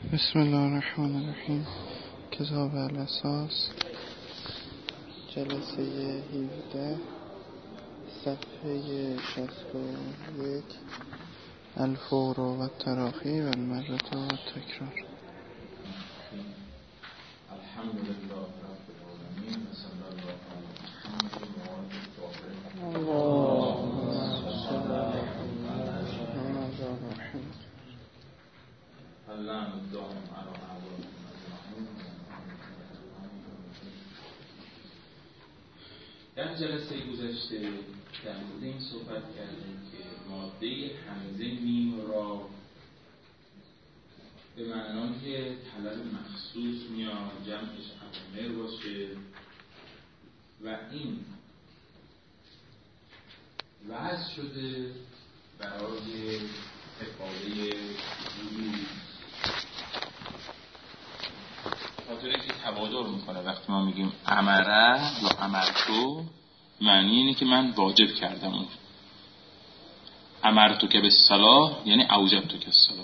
بسم الله الرحمن الرحیم. کتاب الاساس، جلسه 17، صفحه 61. الفور و التراخی و المرة و التکرار. الحمدلله رب العالمین و صلی الله علی محمد اللهم صل علی محمد. اللهم الدائم علی اعدائهم اجمعین. در جلسه گذشته در مورد این صحبت کردیم که ماده همزه میم را به معنای طلب مخصوص میاد، جمعش اوامر باشه و این وضع شده برای افاده وجود، خاطره که تبادر میکنه. وقتی ما میگیم امره یا امرتو، معنی اینه که من واجب کردم اون. امرتو که به صلاح یعنی اوجبتو که صلاح.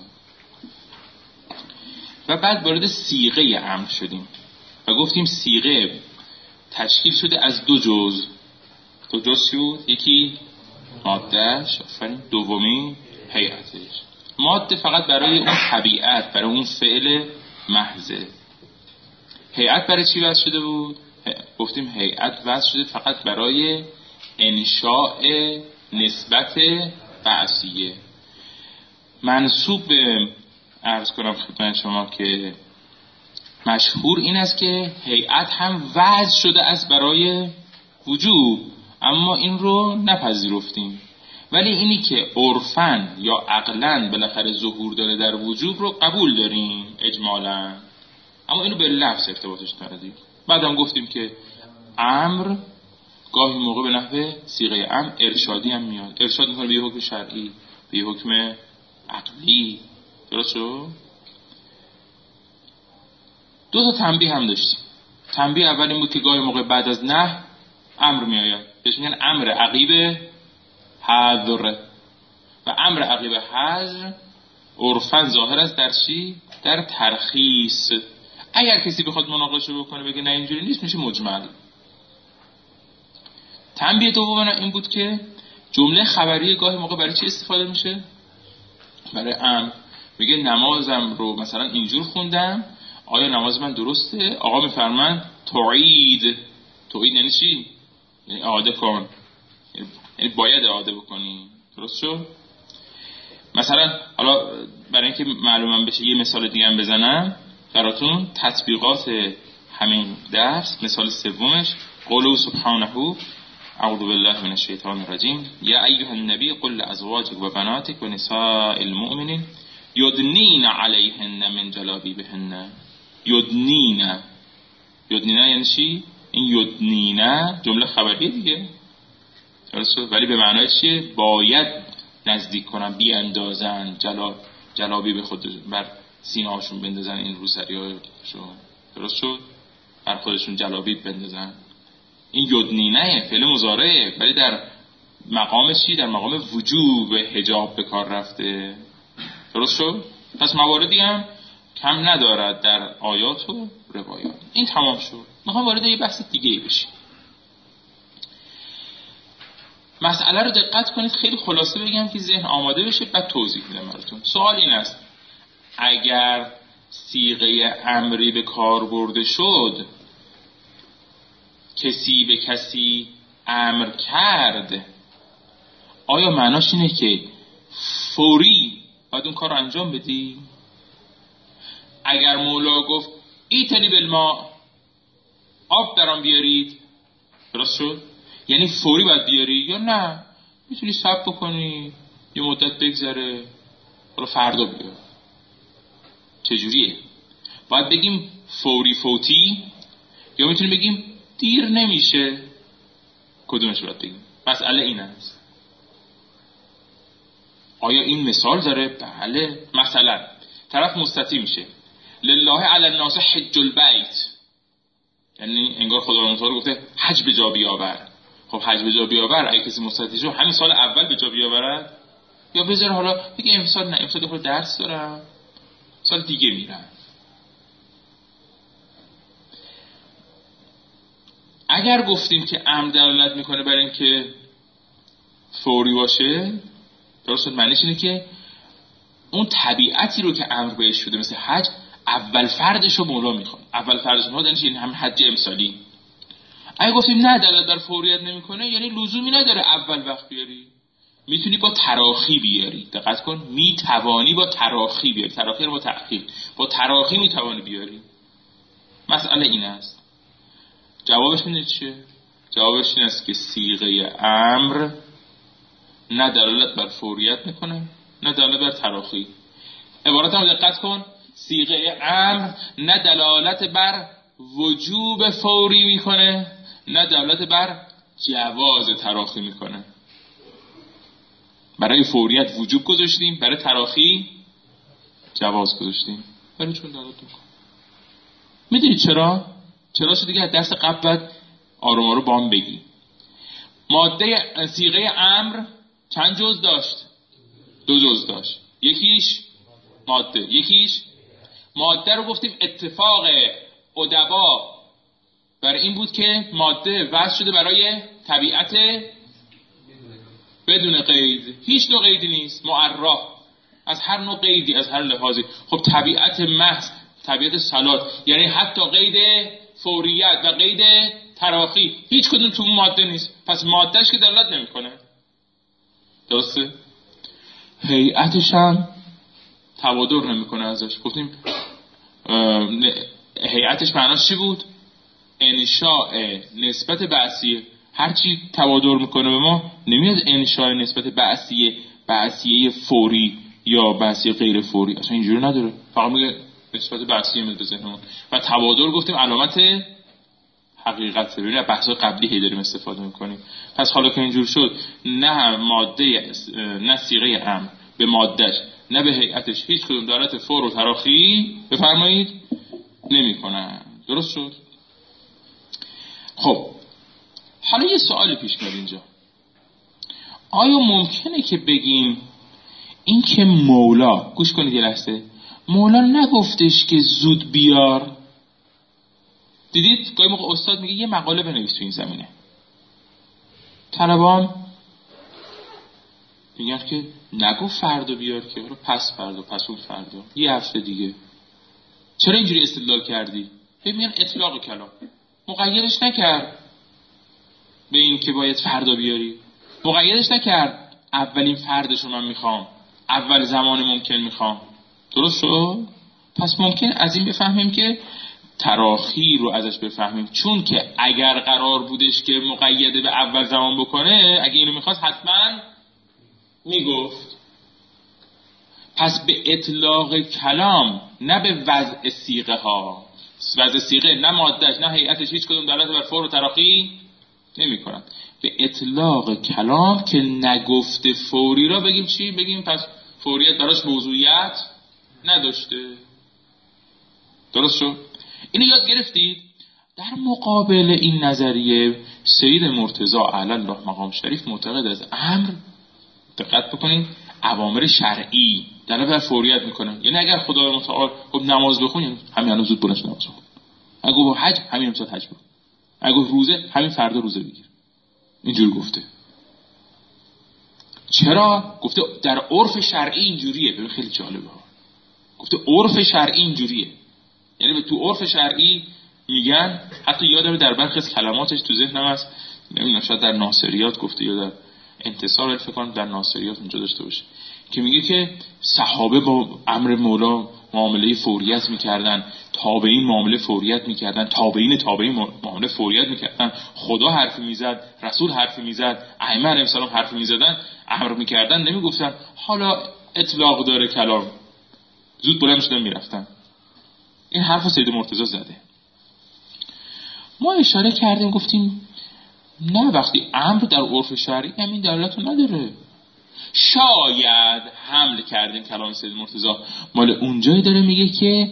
و بعد وارد صیغه امر شدیم و گفتیم صیغه تشکیل شده از دو جزء شد. یکی مادهش، دومی هیئتش. ماده فقط برای اون طبیعت، برای اون فعل محضه. هیئت برای چی وضع شده بود؟ گفتیم هیئت وضع شده فقط برای انشاء نسبت بعثیه. منسوب به عرض کنم خدمت شما که مشهور این است که هیئت هم وضع شده از برای وجوب، اما این رو نپذیرفتیم. ولی اینی که عرفاً یا عقلاً بالاخره ظهور داره در وجوب رو قبول داریم اجمالاً، اما اینو به لفظ ارتباطش ندادیم. بعدم گفتیم که امر گاهی موقع به نحو صیغه امر ارشادی هم میاد، ارشاد میکنه به یه حکم شرعی، به یه حکم عقلی. درست شد؟ دو تا تنبیه هم داشتیم. تنبیه اول این بود که گاهی موقع بعد از نهی امر میآید، بهش میگن امر عقیب حظر. و امر عقیب حظر عرفاً ظاهر است در چی؟ در ترخیص. اگر کسی بخواد مناقشه بکنه بگه نه اینجوری نیست، میشه مجمل. تنبیه دوم این بود که جمله خبریه گاهی موقع برای چی استفاده میشه؟ برای امر. میگه نمازم رو مثلا اینجور خوندم، آیا نماز من درسته؟ آقا میفرماند تعید. تعید یعنی چی؟ یعنی اعاده کن، یعنی باید اعاده بکنی. درست شد؟ مثلا حالا برای اینکه معلومم بشه یه مثال دیگه هم بزنم براتون، تطبیقات همین درس. مثال سومش قوله سبحانه اعوذ بالله من الشیطان الرجیم یا ایها النبی قل لازواجک و بناتک و نساء المؤمنین یدنین علیهن من جلابیبهن. یدنین یعنی چی؟ این یدنین جمله خبریه دیگه، درسته؟ ولی به معنای چیه؟ باید نزدیک کنن، بی اندازن، جلابی به خود بر سینه هاشون بندازن، این روسریاشون. درست شد؟ بر خودشون جلابی بندازن. این یدنینه فعل مضارعه، ولی در مقام چی؟ در مقام وجوب حجاب به کار رفته. درست شد؟ پس مواردی هم کم ندارد در آیات و روایات. این تمام شد. میخوام وارد یه بحث دیگه بشیم. مسئله رو دقت کنید، خیلی خلاصه بگم که ذهن آماده بشه، بعد توضیح میدم براتون. سوال این است: اگر صیغه امری به کار برده شد، کسی به کسی امر کرد، آیا معناش اینه که فوری باید اون کار رو انجام بدی؟ اگر مولا گفت ایتنی بالماء، آب برام بیارید، درست شد؟ یعنی فوری باید بیاری یا نه میتونی صبر بکنی یه مدت بگذره، حالا فردا بیار؟ چجوریه؟ باید بگیم فوری فوتی یا میتونیم بگیم دیر نمیشه؟ کدومش باید بگیم؟ مسئله این است. آیا این مثال داره؟ بله. مثلا طرف مستطیع میشه لله علی الناس حج البیت، یعنی انگار خدا متعال گفته حج به جا بیاور. خب حج به جا بیاور اگه کسی مستطیع شد همین سال اول به جا بیاورد، یا بذاره حالا بگه امسال نه، امسال درس دارم، سال دیگه میرم. اگر گفتیم که امر دلالت میکنه برای اینکه فوری باشه، درست معنیش اینه که اون طبیعتی رو که امر بهش شده مثل حج، اول فردش رو مولا میخواد. اول فردش رو یعنی همین حج امسالی. اگه گفتیم نه دلالت بر فوریت نمیکنه، یعنی لزومی نداره اول وقت بیاری، میتونی با تراخی بیاری. دقت کن، میتوانی با تراخی بیاری. تراخی رو با تأخیر، با تراخی میتوانی بیاری. مسئله این است. جوابش میدونید چیه؟ جوابش این است که صیغه امر نه دلالت بر فوریت میکنه نه دلالت بر تراخی. عبارت رو دقت کن، صیغه امر نه دلالت بر وجوب فوری میکنه نه دلالت بر جواز تراخی میکنه. برای فوریت وجوب گذاشتیم، برای تراخی جواز گذاشتیم. برای چون دلالت میکنه. میدونید چرا؟ چرا شد دیگه از درس قبل بعد آروم آروم با هم بگی. ماده صیغه امر چند جزء داشت؟ 2 جزء داشت. یکیش ماده، یکیش ماده رو گفتیم اتفاق ادبا برای این بود که ماده وضع شده برای طبیعت بدون قید. هیچ نوع قیدی نیست، معرف از هر نوع قیدی، از هر لحاظی. خب طبیعت محض، طبیعت صلات، یعنی حتی قید فوریت و قید تراخی هیچ کدوم تو اون ماده نیست. پس مادهش که دلالت نمیکنه. درسته؟ هیئتش هم تبادر نمیکنه ازش. گفتیم هیئتش معناش چی بود؟ انشاء نسبت بعثیه. هر چی تبادر میکنه به ما نمیاد انشاء نسبت بعثیه فوری یا بعثیه غیر فوری، اصلا اینجوری نداره. فقط میگه نسبت بعثیه میاد به ذهنمون. و تبادر گفتیم علامت حقیقت. ببینید بحث قبلی هی داریم استفاده میکنیم. پس حالا که اینجور شد، نه ماده نه صیغه امر به مادهش نه به هیئتش هیچ کدوم دلالت فور و تراخی بفرمایید نمیکنه. درست شد؟ خب حالا یه سوالی پیش میاد اینجا. آیا ممکنه که بگیم این که مولا، گوش کنید یه لحظه، مولا نگفتش که زود بیار؟ دیدید گاهی موقع استاد میگه یه مقاله بنویس تو این زمینه، طلبان میگن که نگو فردا بیار، که برو پس فردا، پس اون فردا، یه هفته دیگه. چرا اینجوری استدلال کردی؟ میگن اطلاق کلام، مقیدش نکرد به این که باید فردا بیاری، مقیدش نکرد اولین فردشو من میخوام، اول زمان ممکن میخوام. درست شد؟ پس ممکن از این بفهمیم که تراخی رو ازش بفهمیم، چون که اگر قرار بودش که مقیده به اول زمان بکنه، اگه اینو میخواست حتما میگفت. پس به اطلاق کلام نه به وضع صیغه ها، وضع صیغه نه مادهش نه هیئتش هیچ کدوم دلالت بر فور و تراخی نمی کنن. به اطلاق کلام که نگفته فوری را بگیم چی؟ بگیم پس فوریت براش موضوعیت نداشته. درست شد؟ اینو یاد گرفتید؟ در مقابل این نظریه سید مرتضی اعلی الله مقام شریف معتقد از امر، دقت بکنید، اوامر شرعی دلالت بر فوریت میکنه. یعنی اگر خدای متعال خب نماز بخون، همین الان زود بلند نماز بخون. اگه با حج، همین امسال حج بکن. اگه روزه، همین فردا روزه بگیر. اینجور گفته. چرا؟ گفته در عرف شرعی اینجوریه. ببین خیلی جالبه. گفته عرف شرعی اینجوریه. یعنی تو عرف شرعی میگن، حتی یادم در برخی از کلماتش تو ذهنم هست، نمیدونم شاید در ناصریات گفته یا در انتصار، فکر کنم در ناصریات اونجا داشته باشه، که میگه که صحابه با امر مولا معامله فوریت میکردن، تابعین معامله فوریت میکردن، تابعین معامله فوریت میکردن، خدا حرفی میزد، رسول حرفی میزد، ائمه علیهم السلام حرفی میزدن، امر میکردن، نمیگفتن حالا اطلاق داره کلام، زود بلند شدن میرفتن. این حرف سید مرتضی زده. ما اشاره کردیم گفتیم نه، وقتی امر در عرف شرعی همین دلالت رو نداره. شاید حمل کردیم کلام سید مرتضی مال اونجایی داره میگه که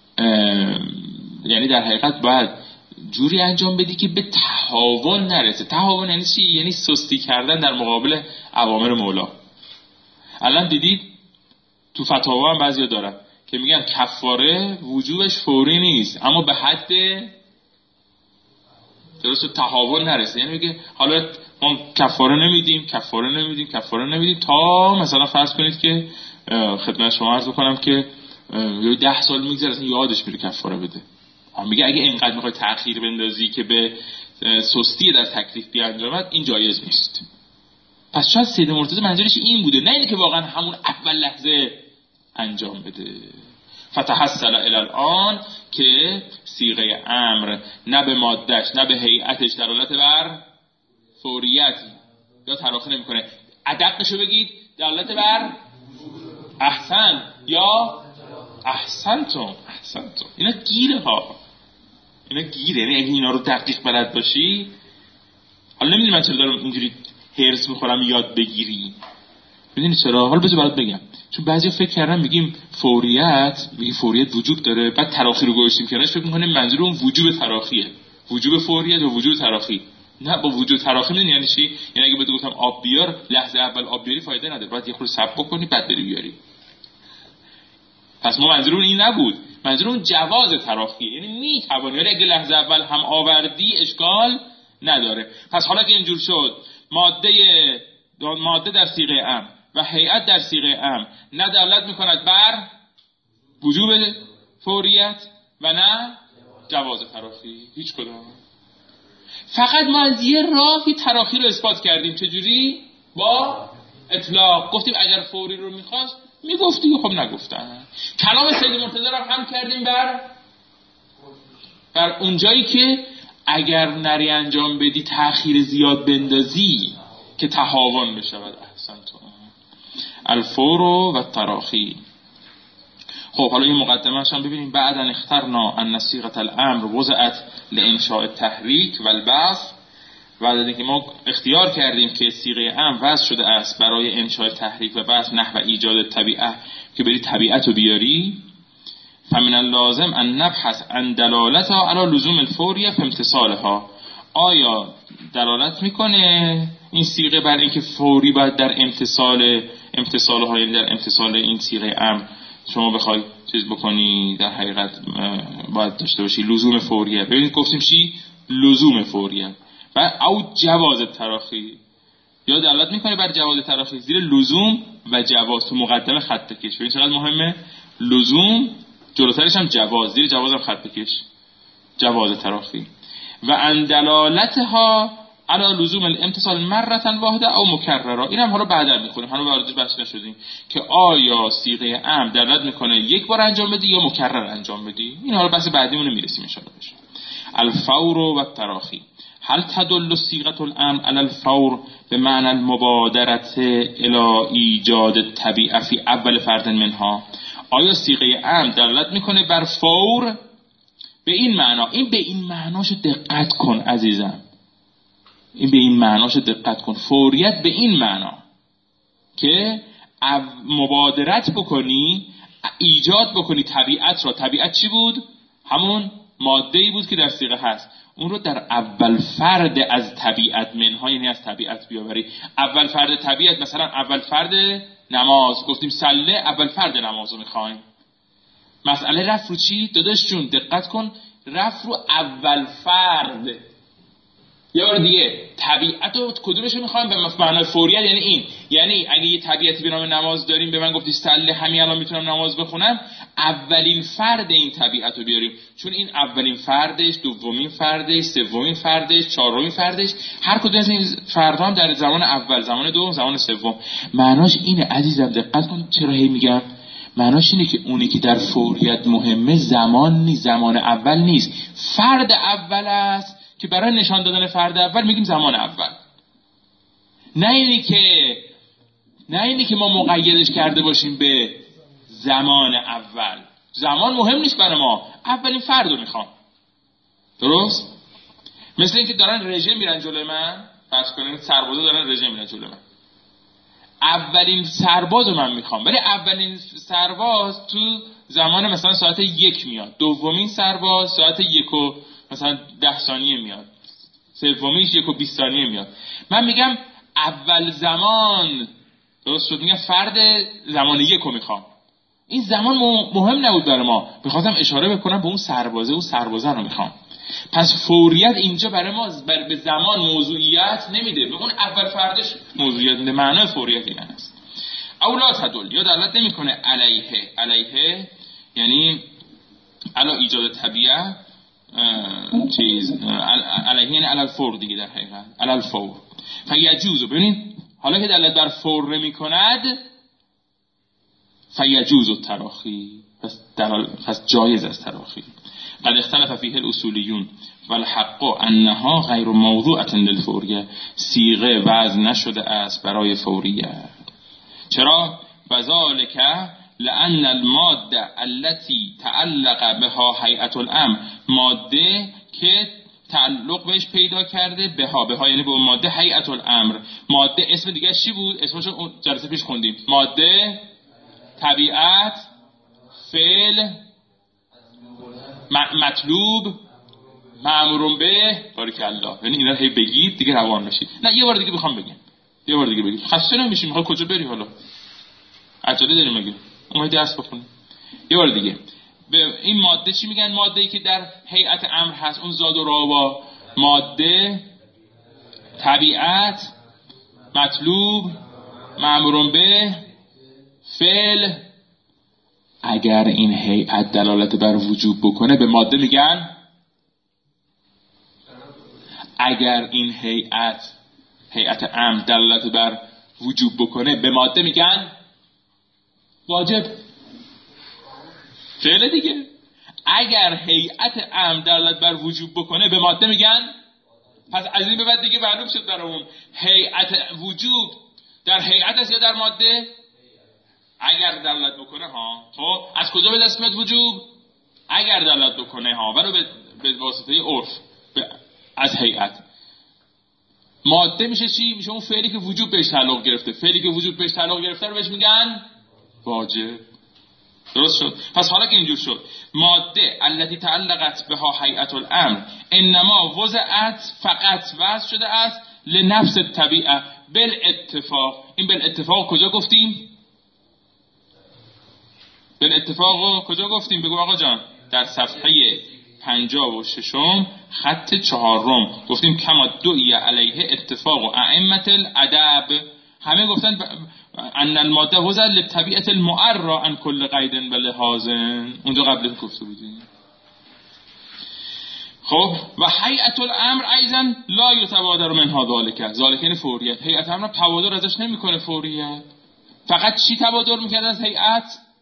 یعنی در حقیقت باید جوری انجام بدی که به تهاون نرسه. تهاون یعنی چی؟ یعنی سستی کردن در مقابل اوامر مولا. الان دیدید تو فتاوا هم بعضیا دارن که میگن کفاره وجوبش فوری نیست، اما به حد درست تحول نرسه. یعنی میگه حالا ما کفاره نمیدیم تا مثلا فرض کنید که خدمت شما عرض کنم که 10 سال میگذره اصلا یادش میره کفاره بده. میگه اگه اینقدر میخوای تأخیر بندازی که به سستی در تکلیف بیانجامد، این جایز نیست. پس شاید سید مرتضی منظورش این بوده، نه اینه که واقعا همون اول لحظه انجام بده. فتحصل الی الان که صیغه امر نه به مادهش نه به هیئتش دلالت بر فوریت یا تراخی نمیکنه. ادقشو بگید دلالت بر احسن یا احسنتم. اینا گیره ها، یعنی اگه اینا رو دقیق بلد باشی، حالا نمیدونی من چرا دارم اینجوری هرس میخورم یاد بگیری، میدونی چرا؟ حالا بذار برات بگم. چون بعضی فکر کردن میگیم فوریت وجوب داره، بعد تراخی رو گذاشتیم کنارش، فکر میکنیم منظور اون وجوب تراخیه، وجوب فوریت و وجوب تراخی. نه، با وجوب تراخی میدونی یعنی چی؟ یعنی اگه بهت گفتم آب بیار، لحظه اول آب بیاری فایده نداره، بعد یه خورده صبر بکنی بعد بری بیاری. پس ما منظورمون این نبود، منظورمون جواز تراخیه، یعنی میتوانی، ولی اگه لحظه اول هم آوردی اشکال نداره. پس حالا که اینجور شد، ماده در صیغه امر و هیئت در صیغه امر نه دلالت میکند بر وجوب فوریت و نه جواز تراخی، هیچ کدام. فقط ما از یه راهی تراخی رو اثبات کردیم. چجوری؟ با اطلاق. گفتیم اگر فوری رو میخواست میگفتی، خب نگفتن. کلام سید مرتضی رو هم کردیم بر اونجایی که اگر نری انجام بدی تأخیر زیاد بندازی که تهاون بشود. احسنتم. الفور و تراخی. خب حالا این مقدمه هم ببینیم. بعد ان اخترنا ان صيغه الامر وضعت لانشاء التحریک و البعث. بعد از اینکه ما اختیار کردیم که صیغه امر وضع شده است برای انشاء تحریک و بعث نحو ایجاد طبیعه، که بری طبیعت رو بیاری، فمن اللازم ان نبحث عن دلالتها علی لزوم الفوریه فی امتثالها. آیا دلالت میکنه این صیغه بر اینکه فوری باید در امتثالها، یعنی در امتثال این صیغه امر شما بخوای چیز بکنی، در حقیقت باید داشته باشی لزوم فوریه. ببینید گفتیم چی؟ لزوم فوریه. و او جواز تراخی، یا دلالت میکنه بر جواز تراخی زیر لزوم و جواز. تو مقدمه خط کش ببین چقدر مهمه. لزوم جلوترش هم جواز، زیر جواز هم خط کش، جواز تراخی. و ان دلالتها علی لزوم الامتصال مرة واحده او مکرره. اینم حالا بعدا میخونیم، هنوز واردش بحث نشدیم که آیا صیغه امر دلالت میکنه یک بار انجام بدی یا مکرر انجام بدی. این حالا بحث بعدیمون میرسیم ان شاء الله بشه. الفور و التراخی. هل تدل صيغه الامر على الفور بمعنى المبادره الى ایجاد الطبیعه فی اول فرد منها. آیا صیغه امر دلالت میکنه بر فور به این معنا؟ این به این معناش دقت کن عزیزم، این به این معناش دقت کن. فوریت به این معنا که مبادرت بکنی، ایجاد بکنی طبیعت را. طبیعت چی بود؟ همون ماده‌ای بود که در صیغه هست. اون رو در اول فرد از طبیعت منها، یعنی از طبیعت بیاوری. اول فرد طبیعت، مثلا اول فرد نماز، گفتیم سله، اول فرد نماز رو میخوایم. مسئله رفع رو چی؟ داداش جون دقت کن، رفع رو اول فرد. یه بار دیگه، طبیعت رو کدومش رو میخوایم به معنای فوریت؟ یعنی این، یعنی اگه یه طبیعتی به نام نماز داریم، به من گفتی سله، همین الان میتونم نماز بخونم، اولین فرد این طبیعت رو بیاریم، چون این اولین فردش، دومین فردش، سومین فردش، چهارمین فردش، هر کدوم از این فردها هم در زمان اول، زمان دوم، زمان سوم. معناش اینه عزیزم، دقت کن چرا هی میگم. معناش اینه که اونی که در فوریت مهمه زمان نیست، زمان اول نیست، فرد اول است که برای نشان دادن فرد اول میگیم زمان اول. نه اینی که ما مقیدش کرده باشیم به زمان اول. زمان مهم نیست برای ما، اولین فرد رو میخوام. درست؟ مثل اینکه دارن رژه میرن جلوی من، فرض کنید سربازا دارن رژه میرن جلوی من، اولین سرباز رو من میخوام، ولی اولین سرباز تو زمان مثلا ساعت 1 میاد، دومین سرباز ساعت 1 و مثلا 10 ثانیه میاد، سومیش 1 و 20 ثانیه میاد. من میگم اول زمان، درست شد، میگم فرد زمان 1 رو میخوام، این زمان مهم نبود برای ما. میخواستم اشاره بکنم به اون سربازه رو میخوام. پس فوریت اینجا برای ما به زمان موضوعیت نمیده، به اون اول فردش موضوعیت میده. معنای فوریت این است. اولا تدل، یا دلالت نمیکنه علیه یعنی علی ایجاد طبیعه علیه یعنی علی الفور دیگه، در حقیقت علی الفور. فیجوز، ببینید حالا که دلالت بر فور نمیکند فیجوز التراخی، پس جایز است تراخی. قد اختلف فیه الاصولیون والحق انها غیر موضوعه للفوریه، صیغه وضع نشده است برای فوریه. چرا؟ وذالک لان الماده التي تعلق بها هیئت الامر، ماده که تعلق بهش پیدا کرده بها یعنی به اون ماده هیئت الامر. ماده اسم دیگه چی بود؟ اسمشو جلسه پیش خوندیم. ماده، طبیعت، فعل، مطلوب، مأمور به، بارک الله. یعنی اینا رو هی بگید دیگه روان بشید. نه یه بار دیگه میخوام بگم، یه بار دیگه بگید. خسته نمیشی؟ میخوای کجا بری حالا؟ عجله داری مگه؟ اومدی درس بخونی. یه بار دیگه. به این ماده چی میگن؟ ماده‌ای که در هیئت امر هست، اون زاد و رابا. ماده، طبیعت، مطلوب، مأمور به، فعل. اگر این هیئت دلالت بر وجوب بکنه به ماده میگن، اگر این هیئت امر دلالت بر وجوب بکنه به ماده میگن واجب. فعل دیگه. اگر هیئت امر دلالت بر وجوب بکنه به ماده میگن. پس از این به بعد دیگه معلوم شد برامون هیئت وجوب در هیئت است یا در ماده. اگر دلالت بکنه ها، خب از کجا به دست میاد وجوب؟ اگر دلالت بکنه ها، ولو به واسطه عرف از هیئت. ماده میشه چی؟ میشه اون فعلی که وجوب بهش تعلق گرفته. فعلی که وجوب بهش تعلق گرفته رو بهش میگن واجب. درست شد؟ پس حالا که اینجور شد، ماده التي تعلقت بها هیئت الامر انما وضعت، فقط وضع شده است لنفس الطبیعه بالاتفاق. این بالاتفاق کجا گفتیم؟ بالاتفاق کجا گفتیم؟ بگو آقا جان. در صفحه 56 خط 4 گفتیم کما دعی علیه اتفاق ائمه الادب. همه گفتن ان الماده وضع للطبیعه المعرى عن كل قید و لحاظ. اونجا قبل گفته بودیم. خب و هیئت الامر ایضا لا یتبادر منها ذالک یعنی فوریت. هیئت امر تبادر ازش نمیکنه فوریت. فقط چی تبادر میکنه از هیئت؟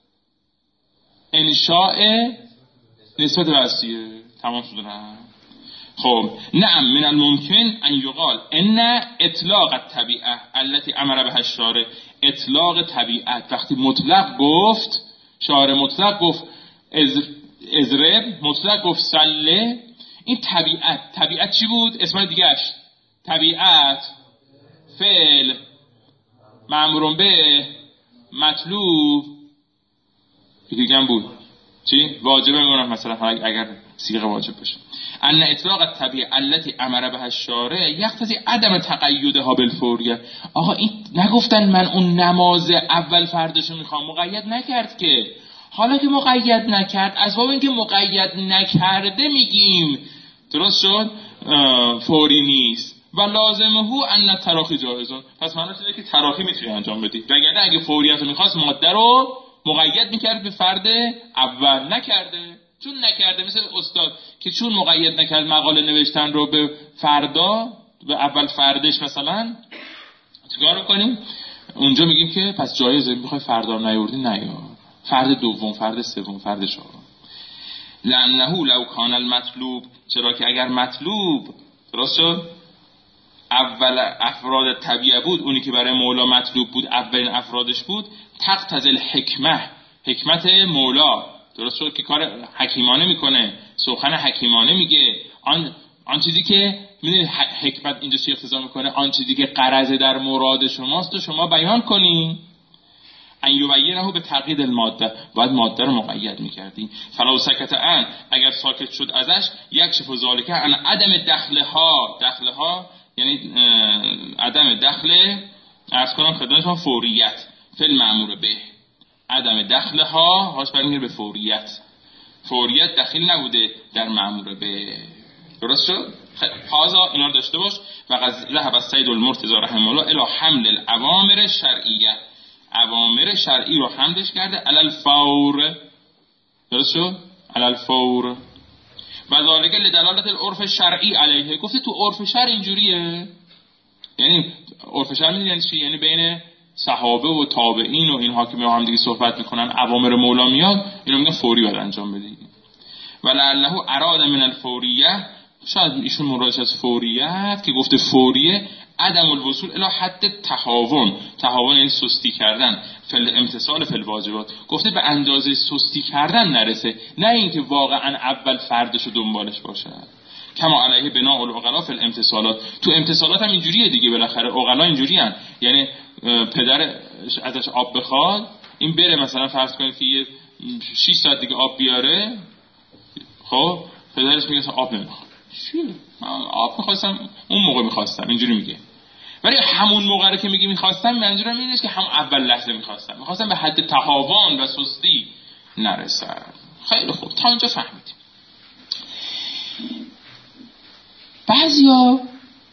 انشاء نسبت وصیه. تمام شد. خب نعم من الممکن ان یقال ان اطلاق الطبیعه التي امر بها الشارع، اطلاق طبیعت وقتی مطلق گفت شارع، مطلق گفت اضرب، مطلق گفت سله. این طبیعت چی بود؟ اسم دیگهش طبیعت، فعل، مأمور به، مطلوب، دیگه هم بود چی؟ واجبه میمونم مثلا اگر صيغه واجب بشه. ان اطلاق الطبیعه التي امر بها الشارع یقتضی عدم تقیدها بالفوریه. آقا این نگفتن من اون نماز اول فردشو میخوام، مقید نکرد که. حالا که مقید نکرد، اسباب این که مقید نکرده میگیم درست شد فوری نیست. و لازمه ان تراخی جایزون. پس معنیش اینه که تراخی میتونی انجام بدی. وگرنه اگه فوریت رو میخواست ماده رو مقید میکرد به فرد اول، نکرده. چون نکرده، مثل استاد که چون مقید نکرد مقاله نوشتن رو به فردا، به اول فردش مثلا، چیکار کنیم؟ اونجا میگیم که پس جایزه، میخوای فردا نیوردی نیار، فرد دوم، فرد سوم، فرد چهارم. لانه لو کان المطلوب، چرا که اگر مطلوب درست شد اول افراد طبیعه بود، اونی که برای مولا مطلوب بود اولین افرادش بود، تقتضی الحکمه، حکمت مولا درست شد که کار حکیمانه میکنه، سخن حکیمانه میگه. آن چیزی که میدونید حکمت اینجا چی اقتضا میکنه؟ آن چیزی که غرض در مراد شماست و شما بیان کنی. ان یبینه به تقیید الماده، باید ماده رو مقید میکردی. فلو سکت ان، اگر ساکت شد ازش، یکشف ذالک ان عدم دخلها یعنی عدم دخل، عرض کنم خدمتتون، فوریت فی المأمور به. عدم دخلها هاش برمیگره به فوریت. فوریت دخیل نبوده در مأمور به. درست شد؟ هازا اینا رو داشته باش. و ذهب السید المرتضی رحمه الله الی حمل الاوامر شرعیه، اوامر شرعی رو حملش کرده علی الفور. درست شد؟ علی الفور. و ذالک لدلالت العرف شرعی علیه. گفته تو عرف شرع اینجوریه. یعنی عرف شرع میدونی یعنی چی؟ یعنی بین صحابه و تابعین و اینها که با هم دیگه صحبت میکنن اوامر مولا میاد اینو میگن فوری باید انجام بدید. و لعله اراد من الفوریه، شاید ایشون مرادش از فوریت که گفته فوریه عدم الوصول الی حد تهاون. تهاون یعنی سستی کردن، فل امتثال فل واجبات. گفته به اندازه سستی کردن نرسه، نه اینکه واقعا اول فردشو دنبالش باشه. کما علیه بناء العقلا فی الامتثالات. تو امتثالات هم اینجوریه دیگه، بالاخره عقلا اینجوریان. یعنی پدر ازش آب بخواد، این بره مثلا فرض کنید که 6 ساعت دیگه آب بیاره، خب پدرش میگه آب نمیخوام. چیه؟ من آب میخواستم اون موقع میخواستم، اینجوری میگه. ولی همون موقع رو که میگه میخواستم، منظورم این نیست که هم اول لحظه میخواستم به حد تهاون و سستی نرسم. خیلی خوب، تا اینجا فهمیدیم. بعضیا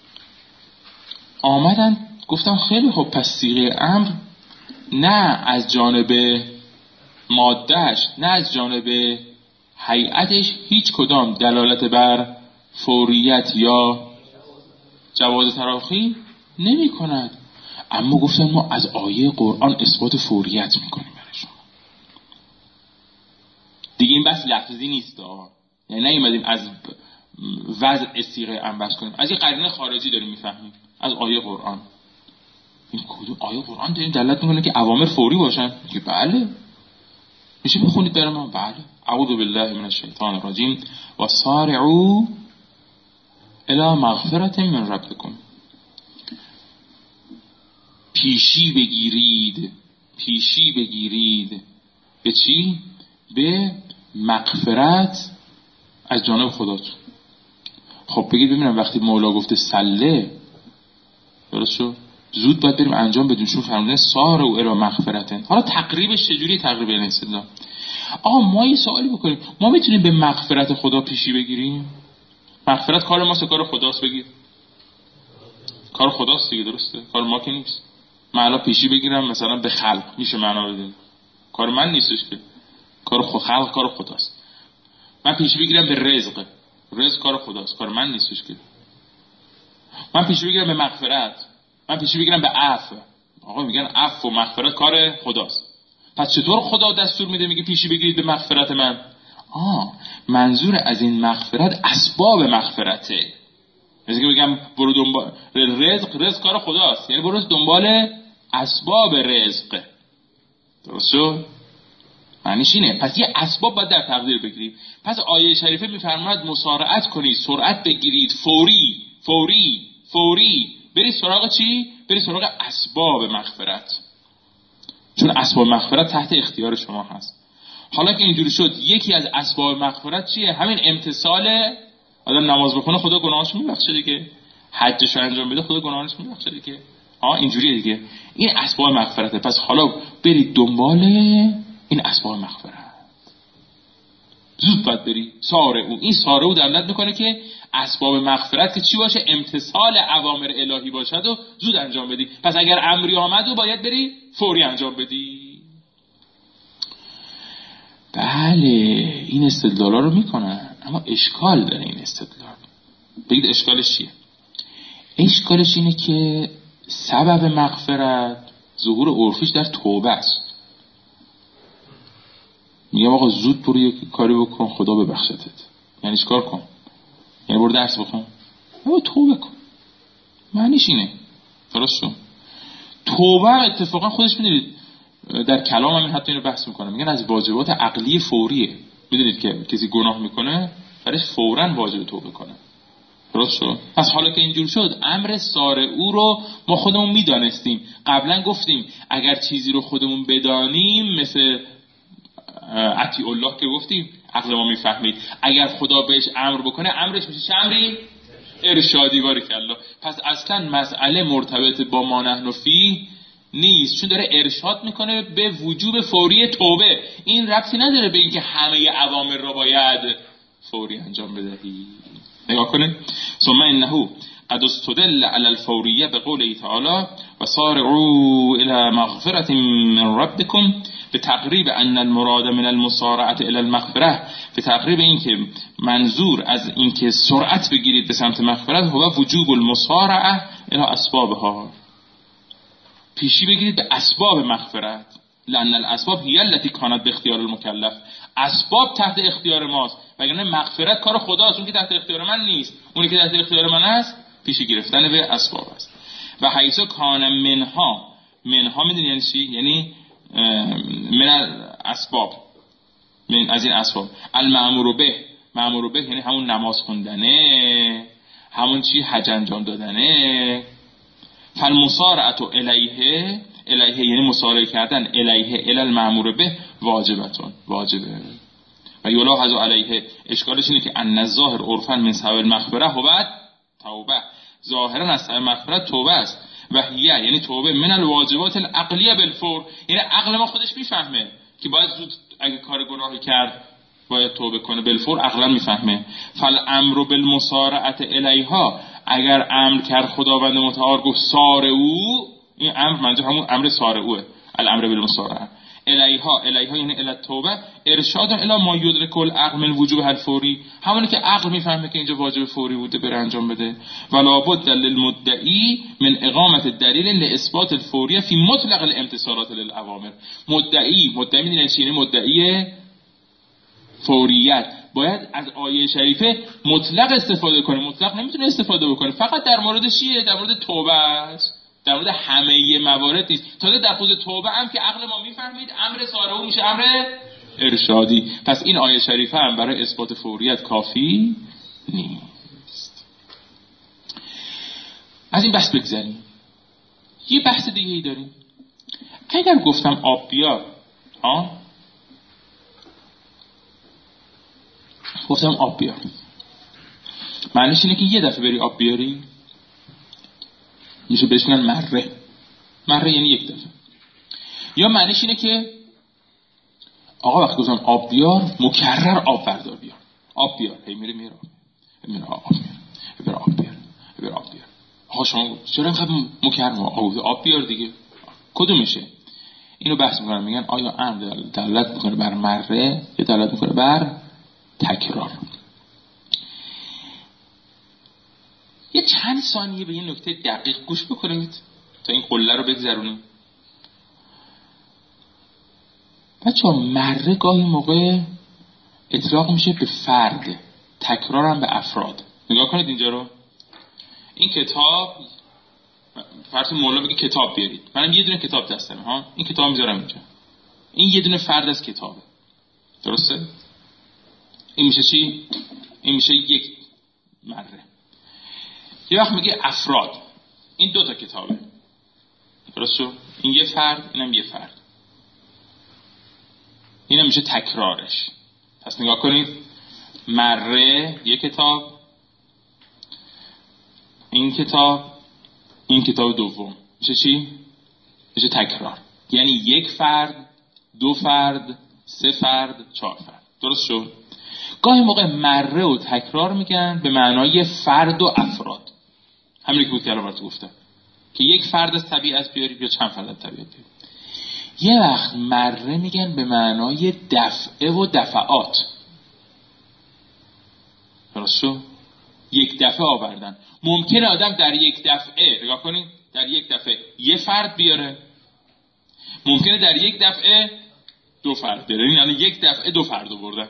آمدن گفتم خیلی خوب، پس صیغه امر نه از جانب مادهش نه از جانب هیئتش هیچ کدام دلالت بر فوریت یا جواز تراخی نمی کند. اما گفتن ما از آیه قرآن اثبات فوریت میکنیم برای شما. دیگه این بس لفظی نیست، یعنی نیومدیم از وضع صیغه امر بس کنیم، از یه قرینه خارجی داریم میفهمیم، از آیه قرآن. این کدوم آیه قرآن داریم دلالت میکنه که اوامر فوری باشن؟ که بله. میشه بخونید برای ما؟ بله. اعوذ بالله من الشیطان الرجیم و سارعوا الی مغفرة من ربکم. پیشی بگیرید به چی؟ به مغفرت از جانب خداتون. خب بگید ببینم وقتی مولا گفته سله، درست شد؟ زود باید بریم انجام بدیم، چون فرمودن سارعوا الی مغفرة. حالا تقریبش چجوری تقریب این استدلال؟ آقا ما یه سوالی بکنیم، ما میتونیم به مغفرت خدا پیشی بگیریم؟ مغفرت کار ماست، کار خداست؟ بگیر کار خداست دیگه، درسته؟ کار ما که نیست. من الان پیشی بگیرم مثلا به خلق، میشه معنا بده؟ کار من نیستش که، کار خلق کار خداست. من پیشی بگیرم به رزق کار خداست، کار من نیستش که. من پیشی بگیرم به مغفرت، من پیشی بگیرم به عفو، آقا میگن عفو و مغفرت کار خداست. پس چطور خدا دستور میده میگه پیشی بگیرید به مغفرت من؟ منظور از این مغفرت اسباب مغفرته. مثل که بگم برو دنبال رزق کار خداست، یعنی برو دنبال اسباب رزق. درست شد؟ معنیش اینه. پس یه اسباب باید در تقدیر بگیرید. پس آیه شریفه میفرماید مسارعت کنید، سرعت بگیرید، فوری برید سراغ چی؟ برید سراغ اسباب مغفرت، چون اسباب مغفرت تحت اختیار شما هست. حالا که اینجوری شد، یکی از اسباب مغفرت چیه؟ همین امتثال. آدم نماز بخونه خدا گناهش میبخشه دیگه، حجش رو انجام بده خدا گناهش میبخشه دیگه. اینجوریه دیگه. این اسباب مغفرته. پس حالا برید دنبال این اسباب مغفرت، زود باید برید. این سارعوا دلالت میکنه که اسباب مغفرت که چی باشه؟ امتثال اوامر الهی باشد و زود انجام بدی. پس اگر امری آمد و باید بری فوری انجام بدی. بله این استدلالا رو میکنن، اما اشکال داره این استدلال. بگید اشکالش چیه؟ اشکالش اینه که سبب مغفرت ظهور عرفیش در توبه است. میگم آقا زود برو یک کاری بکن خدا ببخشتت. یعنی چیکار کن؟ یعنی برو درس بخون؟ یا توبه کن. معنیش اینه. درست شد؟ توبه اتفاقا خودش میدونید در کلام هم حتی اینو بحث میکنه، میگن از واجبات عقلی فوریه. میدونید که کسی گناه میکنه برایش فوراً واجب توبه کنه. درست شد؟ پس حالا که اینجور شد، امر سارعوا رو ما خودمون میدانستیم. قبلا گفتیم اگر چیزی رو خودمون بدانیم، مثل اطیع الله که گفتیم عقل ما میفهمید، اگر خدا بهش امر بکنه امرش میشه چه امری؟ ارشادی. بارک الله. پس اصلا مسئله مرتبط با ما نحن فیه نیست، چون داره ارشاد میکنه به وجوب فوری توبه. این ربطی نداره به اینکه همه اوامر را باید فوری انجام بدهی. نگاه کنه ثم انه قد استدل على الفوریه به قوله تعالی و سارعوا الى مغفرة من ربكم، به تقریب ان المراد من المسارعه الى المغفره، به تقریب اینکه منظور از اینکه سرعت بگیرید به سمت مغفرت هو وجوب المسارعه الى اسبابها، پیشی بگیرید به اسباب مغفرت. لان الاسباب هی التي كانت باختیار المکلف، اسباب تحت اختیار ماست، وگرنه مغفرت کار خداست، اون که تحت اختیار من نیست. اونی که تحت اختیار من است پیشی گرفتن به اسباب است. و حیث کان منها میدونی یعنی چی؟ یعنی من اسباب، من از این اسباب، المأمور به یعنی همون نماز خوندنه، همون چی حج انجام دادنه. فالمسارعه الیه یعنی مسارعه کردن الیه الی المأمور به واجبه. و یلاحظ علیه، اشکالش اینه که ان الظاهر عرفا من سبب المغفره هو توبه، ظاهرا از سبب مغفرت توبه است. و هیه یعنی توبه من الواجبات العقلیه بالفور، یعنی عقل ما خودش میفهمه که باید زود اگه کار گناهی کرد باید توبه کنه، بالفور عقلا میفهمه. فالامر بالمسارعه الیها، اگر امر کرد خداوند متعال گفت سارعوا، این امر منظور همون امر سارعوه، الامر بالمسارعه الیها یعنی الی التوبه، ارشاد الی ما یدرک العقل من وجوب الفوری، همونی که عقل میفهمه که اینجا واجب فوری بوده بره انجام بده. ولا بد للمدعی من اقامت الدلیل لاثبات الفوریه فی مطلق الامتثالات للاوامر. مدعی میدونید چی؟ یعنی مدعی فوریت باید از آیه شریفه مطلق استفاده کنه. مطلق نمیتونه استفاده بکنه، فقط در مورد چیه؟ در مورد توبه است، در مورد همه موارد نیست. تازه در خود توبه هم که عقل ما میفهمید امر سارعو میشه امر ارشادی. پس این آیه شریفه هم برای اثبات فوریت کافی نیست. از این بحث بگذاریم. یه بحث دیگه ای داریم. اگر گفتم آب بیار، گفتم آب بیار، معنیش اینه که یه دفعه بری آب بیاری؟ میشه بهش میگن مره یعنی یک دفعه. یا معنیش اینه که آقا وقتی گفتم آب بیار مکرر آب بردار بیار، آب بیار، هی میره آب بیار. آقا شما چرا اینقدر مکرر آب بیار دیگه؟ کدومشه؟ اینو بحث میکنن، میگن آیا امر دلالت میکنه بر مره یا دلالت میکنه بر تکرار؟ یه چند ثانیه به یه نکته دقیق گوش بکنید تا این قله رو بگذرونیم. بچه‌ها مره گاهی موقع اطلاق میشه به فرد، تکرار هم به افراد. نگاه کنید اینجا رو. این کتاب، فرض مولا بگه کتاب بیارید، منم یه دونه کتاب دستمه، این کتاب میذارم اینجا، این یه دونه فرد از کتابه، درسته؟ این میشه چی؟ این میشه یک مره. یه وقت میگه افراد، این دو تا کتابه، درست شد؟ این یه فرد، اینم یه فرد، اینم میشه تکرارش. پس نگاه کنید، مره یک کتاب، این کتاب دوم میشه چی؟ میشه تکرار. یعنی یک فرد، دو فرد، سه فرد، چهار فرد، درست شد؟ گاهی موقع مره و تکرار میگن به معنای فرد و افراد، همین که بود که الان براتون گفتم که یک فرد از طبیعت بیارید یا چند فرد از طبیعت بیارید. یه وقت مره میگن به معنای دفعه و دفعات، درست شد؟ یک دفعه آوردن. ممکنه آدم در یک دفعه، نگاه کنید، در یک دفعه یه فرد بیاره، ممکنه در یک دفعه دو فرد بیاره، یعنی یک دفعه دو فرد آوردن،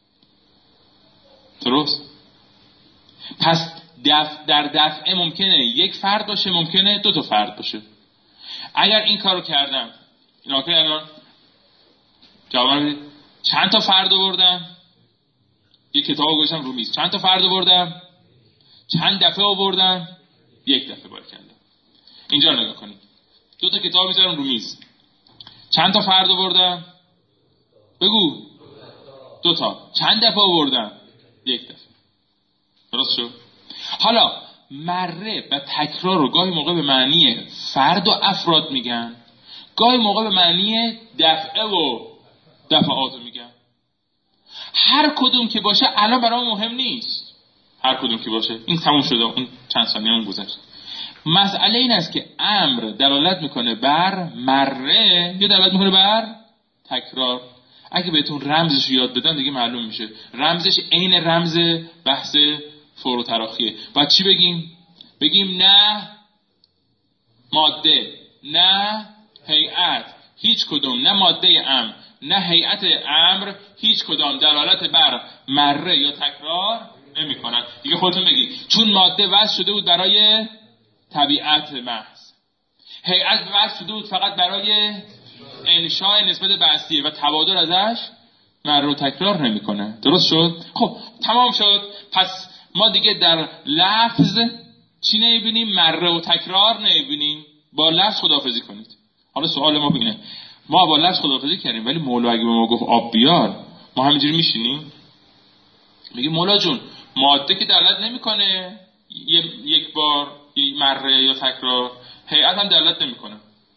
درست؟ پس در دفعه ممکنه یک فرد باشه، ممکنه دو تا فرد باشه. اگر این کارو کردم، اینا که الان جواب بدید، چند تا فرد آوردم؟ یک کتابو گذاشتم رو میز، چند تا فرد آوردم؟ چند دفعه آوردم؟ یک دفعه بار کردم. اینجا نگاه کنید، دو تا کتاب میذارم رو میز، چند تا فرد آوردم؟ بگو. دو تا. چند دفعه آوردم؟ یک دفعه. درست شد؟ حالا مره و تکرار رو گاهی موقع به معنی فرد و افراد میگن، گاهی موقع به معنی دفعه و دفعات میگن. هر کدوم که باشه الان برام مهم نیست، هر کدوم که باشه این تموم شده، اون چند ثانیه اون گذشت. مسئله این است که امر دلالت میکنه بر مره یا دلالت میکنه بر تکرار. اگه بهتون رمزش یاد بدم دیگه معلوم میشه. رمزش عین رمز بحث فور و تراخیه. بعد چی بگیم؟ بگیم نه ماده، نه هیئت، هیچ کدوم، نه ماده امر نه هیئت امر، هیچ کدام دلالت بر مره یا تکرار نمی کنن. دیگه خودتون بگید. چون ماده وضع شده بود برای طبیعت محض، هیئت وضع شده بود فقط برای انشاء نسبت بحثیه و تبادل ازش مره و تکرار نمی کنه. درست شد؟ خب تمام شد. پس ما دیگه در لفظ چی نمیبینیم؟ مره و تکرار نمیبینیم. با لفظ خداحافظی کنید. حالا سوال ما اینه، ما با لفظ خداحافظی کردیم ولی مولا اگه به ما گفت آب بیار، ما همینجوری میشینیم؟ میگه مولا جون ماده که دلالت نمیکنه یک بار مره یا تکرار، هیئت هم دلالت نمیکنه،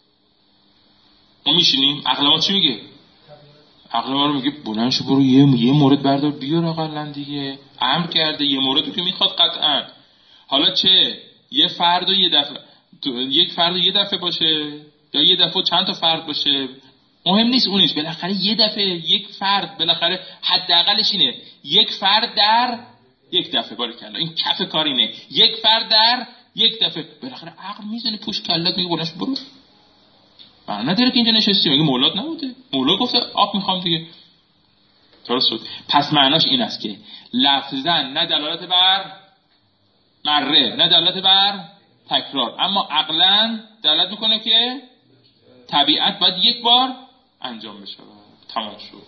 ما میشینیم؟ عقل ما چی میگه؟ عقل ما رو میگه بلند شو برو یه مورد بردار بیار اقلا دیگه. امر کرده یه موردی که میخواد قطعا. حالا چه یه فرد و یه دفعه، یک فرد و یه دفعه باشه یا یه دفعه چند تا فرد باشه، مهم نیست اونش. بالاخره یه دفعه یک فرد، بالاخره حداقلش اینه یک فرد در یک دفعه. باریکلا این کف کار اینه، یک فرد در یک دفعه. بالاخره عقل میزنه پشت کلت میگه بلند شو برو. معنا نداره که اینجا نشستی میگه مولات نبوده، مولا گفته آب میخوام دیگه. درست شد. پس معناش این است که لفظاً نه دلالت بر مره نه دلالت بر تکرار، اما عقلاً دلالت میکنه که طبیعت باید یک بار انجام بشه. تمام شد.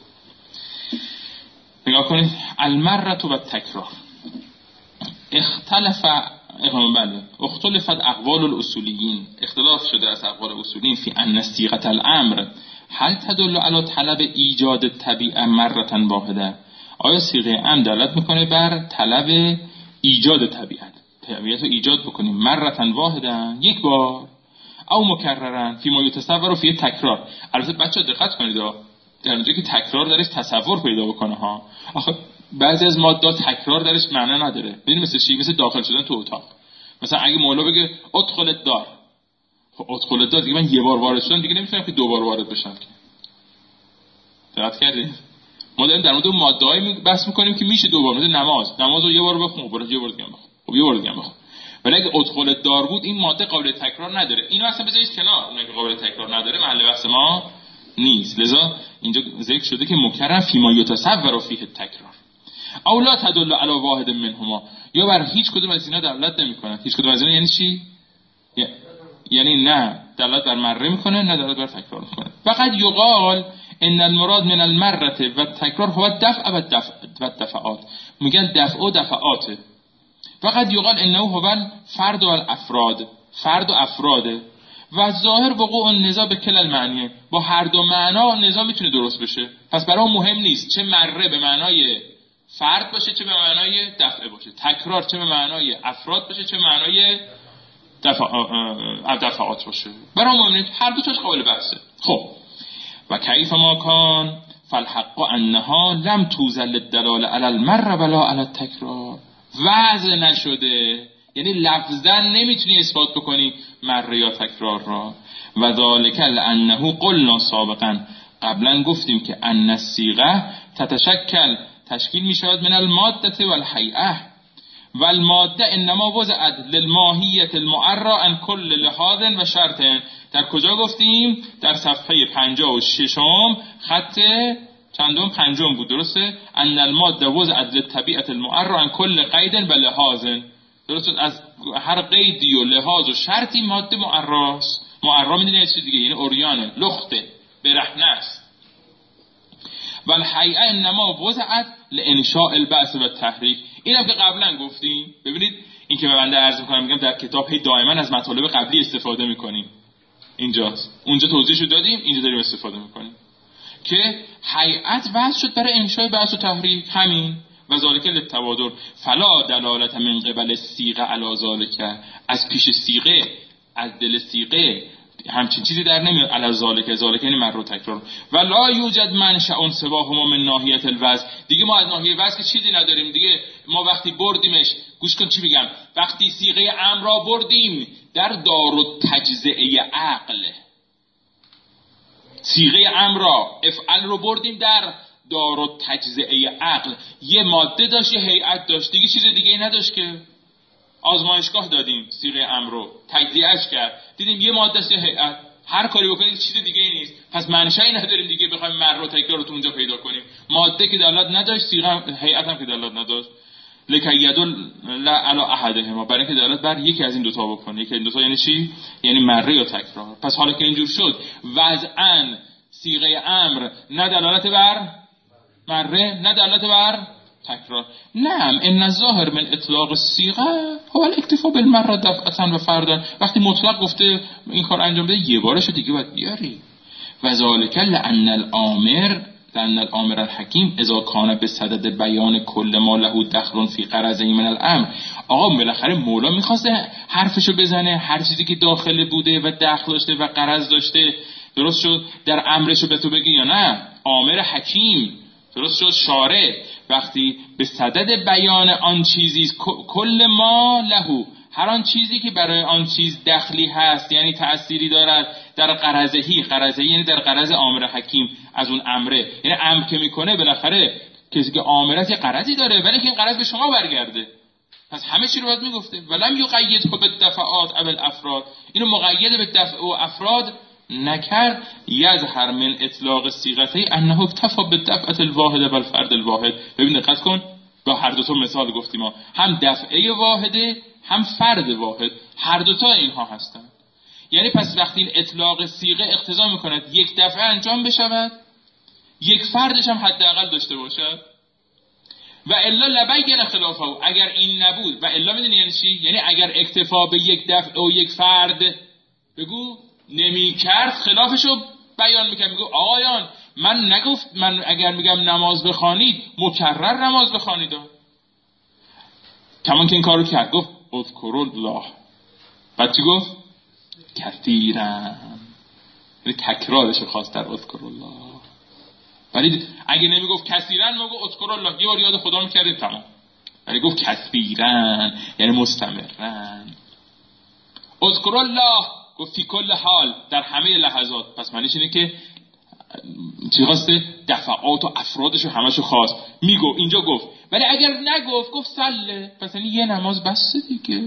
نگاه کنید. المره و تکرار اختلفت اقوال الاصولیین، اختلاف شده از اقوال اصولیین فی ان صیغه الامر هل تدل علی طلب ایجاد الطبیعه مره واحده. آیا صیغه امر دلالت میکنه بر طلب ایجاد طبیعت رو ایجاد بکنیم مره واحده یک بار، او مکررن فی ما یتصور فی تکرار. البته بچه‌ها دقت کنید در اونجا که تکرار درش تصور پیدا بکنه ها. آخه بعضی از مادات تکرار درش معنا نداره. ببین مثل چی؟ مثل داخل شدن تو اتاق. مثلا اگه مولا بگه ادخل الدار، خب ادخل الدار دیگه من یه بار وارد شدم دیگه نمیتونم که دو بار وارد بشم که. دقت کردید؟ ما داریم در مورد ماده‌ای بحث می‌کنیم که میشه دو بار. مثل نمازو یه بار بخون، بعد یه بار دیگه بخون، خب یه بار دیگه بخون. ولی اگه ادخل الدار بود این ماده قابل تکرار نداره. اینو اصلا بذارید کنار، اون که قابل تکرار نداره محل بحث ما نیست. لذا اینجا ذکر شده که مکرر فیما یتصور فیه تکرار. او لا تدل علی واحد منهما، یا بر هیچ کدوم از اینا دلالت نمیکنه. هیچ کدوم از اینا یعنی چی؟ یعنی نه دلالت بر مره میکنه نه دلالت بر تکرار میکنه. فقط یقال ان المراد من المره و تکرار هو دفع و دفعات. میگن دفع و دفعاته. فقط یقال انه هو فرد و الافراد، فرد و افراده. و ظاهر وقوع النزاع به کل المعنیه، با هر دو معنا نزاع میتونه درست بشه. پس برای مهم نیست چه مره به معنای فرد باشه چه به معنای دفعه باشه، تکرار چه به معنای افراد باشه چه به معنای دفعات باشه. برای مهم نیست، هر دو تاش قابل بحثه. خب و کیف ما کان فالحق انها لم توزل الدلاله علی المره ولا علی التکرار. وضع نشده، یعنی لفظاً نمیتونی اثبات بکنی مره یا تکرار را. و ذالک لانه قلنا سابقا، قبلا گفتیم که ان الصیغه تشکیل میشود من الماده و الهیئه و الماده انما وضعت للماهیه المعرى عن کل لحاظ و شرط. در کجا گفتیم؟ در صفحه 56 خط چندم؟ پنجم بود. درسته؟ ان الماده وضعت للطبیعه المعرى عن کل قید و لحاظ. درسته؟ از هر قیدی و لحاظ و شرطی ماده معراست. معرا میدونی چیز دیگه، یعنی اوریانه، لخته، برهنه است. و الهیئه انما وضعت لانشاء البعث و تحریک. اینم که قبلا گفتیم. ببینید این که به بنده عرض میکنم، میگم در کتاب هی دائما از مطالب قبلی استفاده میکنیم. اینجاست، اونجا توضیحشو دادیم، اینجا داریم استفاده میکنیم که هیئت وضع شد برای انشاء بعث و تحریک. همین و ذالک للتبادر فلا دلالت من قبل الصیغه علی ذالک. از پیش صیغه، از دل صیغه همچین چیزی در نمیاد. علی ذالک یعنی مر و تکرار. و لا یوجد منشأ سواهما من ناحیه الوضع. دیگه ما از ناحیه وضع که چیزی نداریم دیگه. ما وقتی بردیمش، گوش کن چی بگم، وقتی صیغه امر را بردیم در دارالتجزئه عقل، صیغه امر را افعل رو بردیم در دارالتجزئه عقل، یه ماده داشت یه هیئت داشت، دیگه چیز دیگه ای نداشت که. آزمایشگاه دادیم صیغه امر رو، تجزیهش کرد، دیدیم یه ماده است یه هیئت، هر کاری بکنید چیز دیگه ای نیست. پس منشأی نداریم دیگه بخوایم مر و تکرار رو تو اونجا پیدا کنیم. ماده که دلالت نداشت، صیغه هیئت هم که دلالت نداشت. لکی یدل لا علی احدهما، برای اینکه دلالت بر یکی از این دوتا بکنه. یکی از این دوتا یعنی چی؟ یعنی مره یا تکرار. پس حالا که اینجور شد، وضعاً صیغه امر نه دلالت بر مره نه دلالت بر تکرار. نعم ان الظاهر من اطلاق الصيغه هو الاکتفاء بالمره دفعه و فردا. وقتی مطلق گفته این کار انجام بده، یه بارش دیگه باید بیاری. و ذالک لان الامر الحکیم اذا کان بصدد بیان کل ما له دخل فی غرضه من الامر. آقا بالاخره مولا میخواسته حرفشو بزنه، هر چیزی که داخل بوده و دخل داشته و غرض داشته، درست شد، در امرشو به تو بگی یا نه؟ امر حکیم، درست شد، شارع وقتی به صدد بیان آن چیزی کل ما له، هر آن چیزی که برای آن چیز دخلی هست، یعنی تأثیری دارد در غرضه یعنی در غرض امر حکیم از اون امره، یعنی امر که میکنه بالاخره کسی که امرت یه غرضی داره، ولی که این غرض به شما برگرده. پس همه چی رو باید میگفته. ولم یقید بالدفعات او الافراد، اینو مقید به دفع و افراد نکرد. یظهر من اطلاق صیغته انه اکتفا بالدفعه الواحده و الفرد الواحد. ببین دقت کن، با هر دو تا مثال گفتیم ما، هم دفعه واحده هم فرد واحد، هر دو تا اینها هستند. یعنی پس وقتی این اطلاق صیغه اقتضا میکند یک دفعه انجام بشود، یک فردش هم حداقل داشته باشد. و الا لبین خلافه، اگر این نبود، و الا میدونی یعنی چی؟ یعنی اگر اکتفا به یک دفعه و یک فرد بگو نمی کرد، خلافشو بیان میکنم. میگو آقایان من نگفت، من اگر میگم نماز بخوانید مکرر نماز بخوانید، کمان که این کارو کرد، گفت اذکروا الله، بعد چی گفت؟ کثیرا، یعنی تکرارشو خواست در اذکروا الله. ولی اگه نمیگفت کثیرا، میگفت اذکروا الله، یه بار یاد خدا میکردید تمام. ولی گفت کثیرا یعنی مستمرا. اذکروا الله گفت فی کل حال، در همه لحظات. پس معنیش اینه که چی خواسته؟ دفعات و افرادشو همشو خواست. میگو اینجا گفت، ولی اگر نگفت گفت صله، پس یعنی یه نماز بسه دیگه.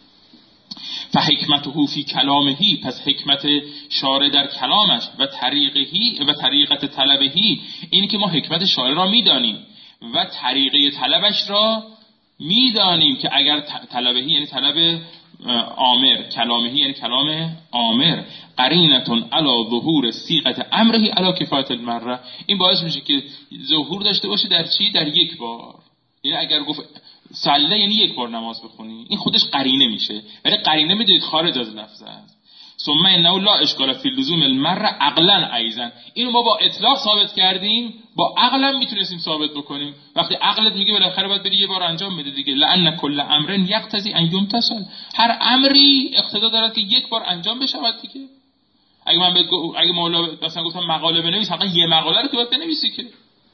فحکمته فی کلامهی، پس حکمت شارع در کلامش و طریقهی و طریقت طلبهی، اینی که ما حکمت شارع را میدانیم و طریقه طلبش را میدانیم که اگر طلبهی یعنی طلب آمر، کلامهی یعنی کلام آمر، قرینتون علی ظهور صیغه امرهی علی کفایت المره، این باعث میشه که ظهور داشته باشه در چی؟ در یک بار. یعنی اگر گفت صله یعنی یک بار نماز بخونی، این خودش قرینه میشه، ولی قرینه میدونید خارج از لفظه است. ثم انه لا اشکال فی لزوم المره عقلا ایضا، اینو ما با اطلاق ثابت کردیم، با عقل میتونستیم ثابت بکنیم. وقتی عقلت میگه بالاخره باید بری یه بار انجام بده دیگه. لان کل امر یقتضی ان یمتثل، هر امری اقتضا دارد که یک بار انجام بشود دیگه. اگه مولا مثلا گفتم مقاله بنویس، حقا یه مقاله رو که باید بنویسی که.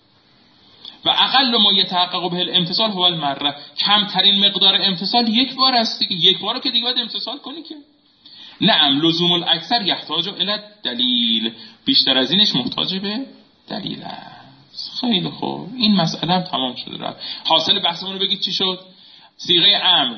و اقل ما یتحقق به الامتثال هو المره، کمترین مقدار امتثال یک بار است دیگه. یک بار رو که دیگه باید امتثال کنی که. نعم لزوم الاکثر یحتاج الی دلیل، بیشتر از اینش محتاج به دلیل است. خیلی خوب، این مسئله هم تمام شده رفت. حاصل بحثمون رو بگید چی شد؟ صیغه امر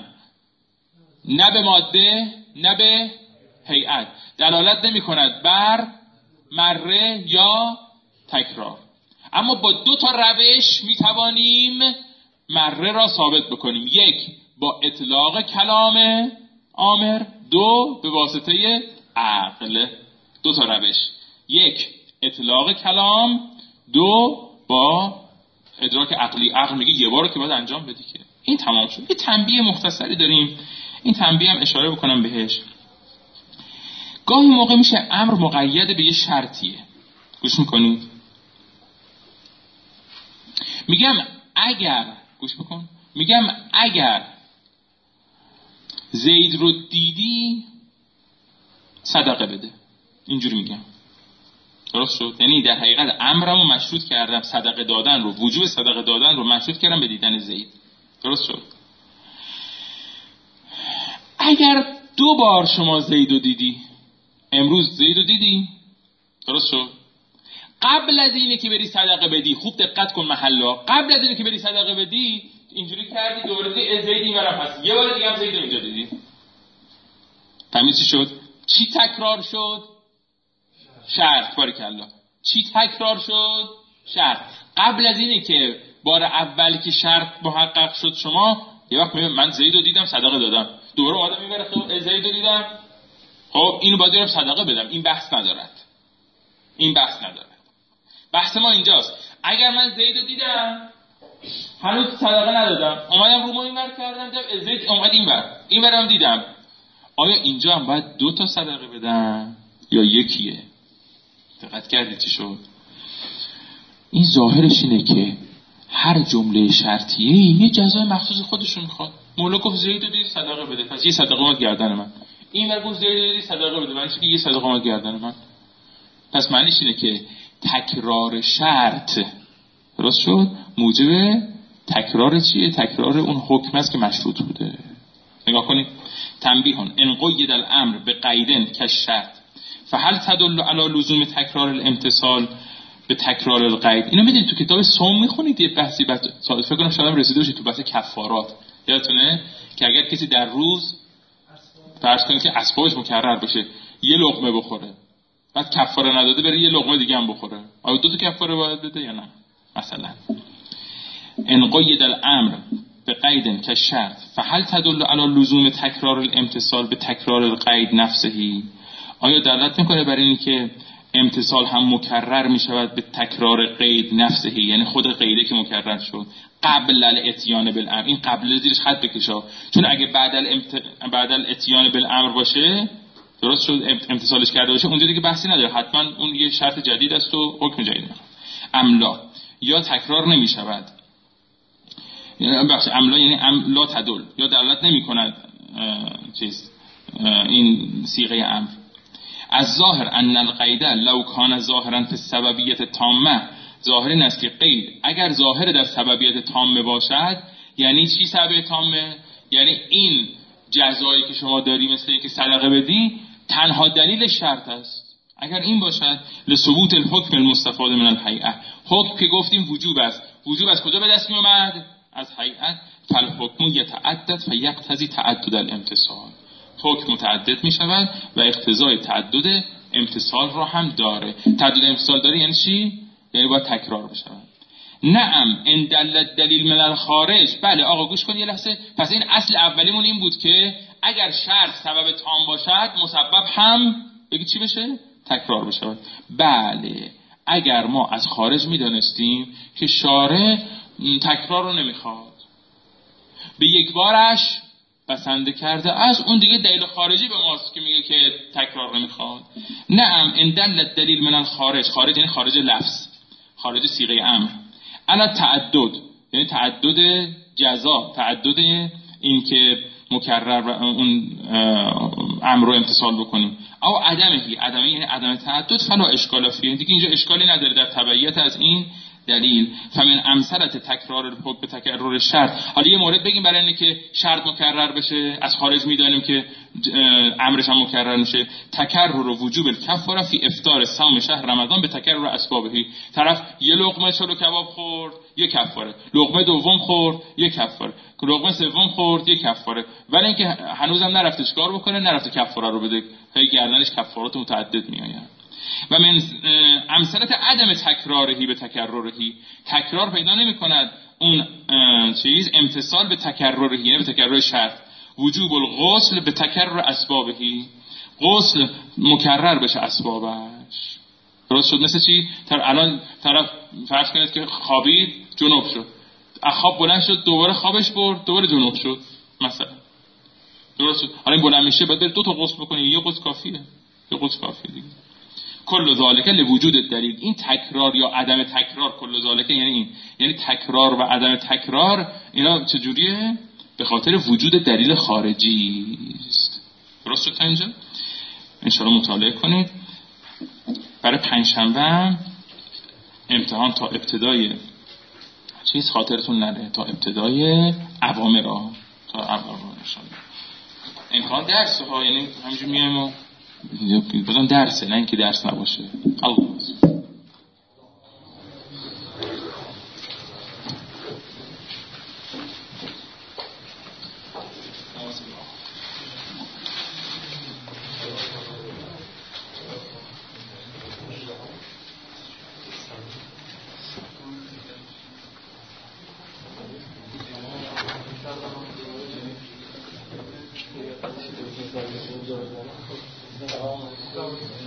نه به ماده نه به هیئت دلالت نمی کند بر مره یا تکرار، اما با دو تا روش می توانیم مره را ثابت بکنیم. یک با اطلاق کلام آمر، دو به واسطه عقل. دو تا روش، یک اطلاق کلام، دو با ادراک عقلی. عقل میگه یه بار که باید انجام بدی که. این تمام شد. یه تنبیه مختصری داریم، این تنبیه هم اشاره بکنم بهش. گاهی موقع میشه امر مقید به یه شرطیه، گوش میکنید؟ میگم اگر، گوش بکن، میگم اگر زید رو دیدی صدقه بده. اینجوری میگم. درست شد؟ یعنی در حقیقت امرمو مشروط کردم، صدقه دادن رو، وجوب صدقه دادن رو مشروط کردم به دیدن زید. درست شد؟ اگر 2 بار شما زیدو دیدی، امروز زیدو دیدی، درست شد؟ قبل از اینه که بری صدقه بدی، خوب دقت کن محلا، قبل از اینه که بری صدقه بدی اینجوری کردی، دوباره زید اینورم هست، یه بار دیگه هم زید اینجا دیدی. فهمید چی شد؟ چی تکرار شد؟ شرط. باریکالله. چی تکرار شد؟ شرط. قبل از اینه که بار اول که شرط محقق شد شما یه وقت میگه من زیدو دیدم صدقه دادم، دوباره آدم میبره خب زیدو دیدم، خب اینو باید برم صدقه بدم. این بحث ندارد. این بحث ندارد. بحث ما اینجاست. اگر من زیدو دیدم هنوز صدقه ندادم، اومدم رو ما اینور کردم، دیدم زید اومد اینورم دیدم، آیا اینجا هم باید 2 تا صدقه بدم یا یکیه؟ دقت کردید چی شد؟ این ظاهرش اینه که هر جمله شرطیه یه جزای مخصوص خودشو میخواد. مولا گفت زیدو دیدی صدقه بده، پس یه صدقه اومد گردن من. این ور گفت زیدو دیدی صدقه بده، معنیش که یه صدقه اومد گردن من. پس معنیش اینه که تکرار شرط، درست شد، موجب تکرار چیه؟ تکرار اون حکم است که مشروط بوده. نگاه کنید. تنبیهون ان قید الامر به قیدن کالشرط فهل تدل علی لزوم تکرار الامتصال به تکرار القید. اینو میدونید تو کتاب صوم میخونید یه بحثی فکر کنم شاید رسیده باشید تو بحث کفارات، یادتونه که اگر کسی در روز فرض کنید که اسبابش مکرر بشه یه لقمه بخوره، بعد کفاره نداده بره یه لقمه دیگه هم بخوره، آیا 2 تا کفاره باید بده یا نه؟ مثلا ان قید الامر به قید کالشرط فهل تدل علی لزوم تکرار الامتصال به تکرار القید نفسهی. آیا دلالت میکنه برای این که امتصال هم مکرر میشود به تکرار قید نفسهی، یعنی خود قیده که مکرر شد قبل الاتیان بالامر. این قبل زیرش خط بکشا، چون اگه بعد الاتیان بالامر باشه، درست شد، امتصالش کرده باشه، اونجا دیگه بحثی نداره، حتما اون یه شرط جدید است و حکم جدید میخواد. املا یا تکرار نمیشود، بخش املا یعنی لا تدل، یا دلالت نمیکند این صیغه امر. از ظاهر ان القید لو کان ظاهرا فی السببیت تامه، ظاهر این است که قید اگر ظاهر در سببیت تامه باشد، یعنی چی سبب تامه؟ یعنی این جزایی که شما داری مثل اینکه صدقه بدی تنها دلیل شرط است. اگر این باشد لثبوت الحکم المستفاد من الهیئه، حکم که گفتیم وجوب است، وجوب از کجا به دست می اومد؟ از هیئت. فالحکم یتعدد فیقتضی تعدد الامتصال، حکم متعدد می شود و اقتضای تعدد امتصال را هم داره. تعدد امتصال داره یعنی چی؟ یعنی باید تکرار بشه. نعم ان دل دلیل من الخارج. بله آقا گوش کن یه لحظه. پس این اصل اولیمون این بود که اگر شرط سبب تام باشد مسبب هم بگی چی بشه؟ تکرار بشه. بله اگر ما از خارج می دانستیم که شارع تکرار رو نمیخواد، به یک بارش بسنده کرده، از اون دیگه دلیل خارجی به ماست که میگه که تکرار نمیخواد. نعم ان دل دلیل من الخارج، خارج یعنی خارج لفظ، خارج صیغه امر، انا تعدد یعنی تعدد جزا، تعدد این که مکرر اون امر رو امتصال بکنیم، او عدمه یعنی عدم تعدد، فلا اشکال فیه، دیگه اینجا اشکالی نداره در تبعیت از این دلیل. فمن امثلت تکرار الحکم به تکرار شرط. حالا یه مورد بگیم برای اینکه که شرط مکرر بشه، از خارج میدانیم که امرش هم مکرر میشه. تکرر وجوب الکفاره فی افطار صوم شهر رمضان به تکرر اسبابه. طرف یه لقمه چلو کباب خورد یک کفاره، لقمه دوم خورد یک کفاره، لقمه سوم خورد یک کفاره، ولی اینکه هنوزم نرفته چیکار بکنه، نرفته کفاره رو بده، هی گردنش کفارات متعدد میآید. و من امثلت عدم تکرارهی به تکررهی، تکرار پیدا نمی کند اون چیز امتصال به تکررهی، یعنی به تکرر شرط. وجوب الغسل به تکرر اسبابهی، غسل مکرر بشه اسبابش. درست شد؟ مثل چی؟ الان طرف فرض کنید که خوابید جنوب شد، از خواب بلند شد دوباره خوابش برد دوباره جنوب شد مثلا، درست شد؟ حالا این بلند میشه باید 2 تا غسل بکنی، یه غسل کافیه، یه غسل کافیه دیگه. کل ذالک لوجود دلیل، این تکرار یا عدم تکرار، کل ذالک یعنی این، یعنی تکرار و عدم تکرار اینا چجوریه؟ به خاطر وجود دلیل خارجی است. درست شد تا اینجا؟ ان شاء الله مطالعه کنید. برای پنجشنبه امتحان تا ابتدای چیز خاطرتون نره، تا ابتدای اوامر تا اوامر نشان امتحان درس ها، یعنی همینجور میایم و بازم درسه، نه اینکه درس نباشه. الله Thank you.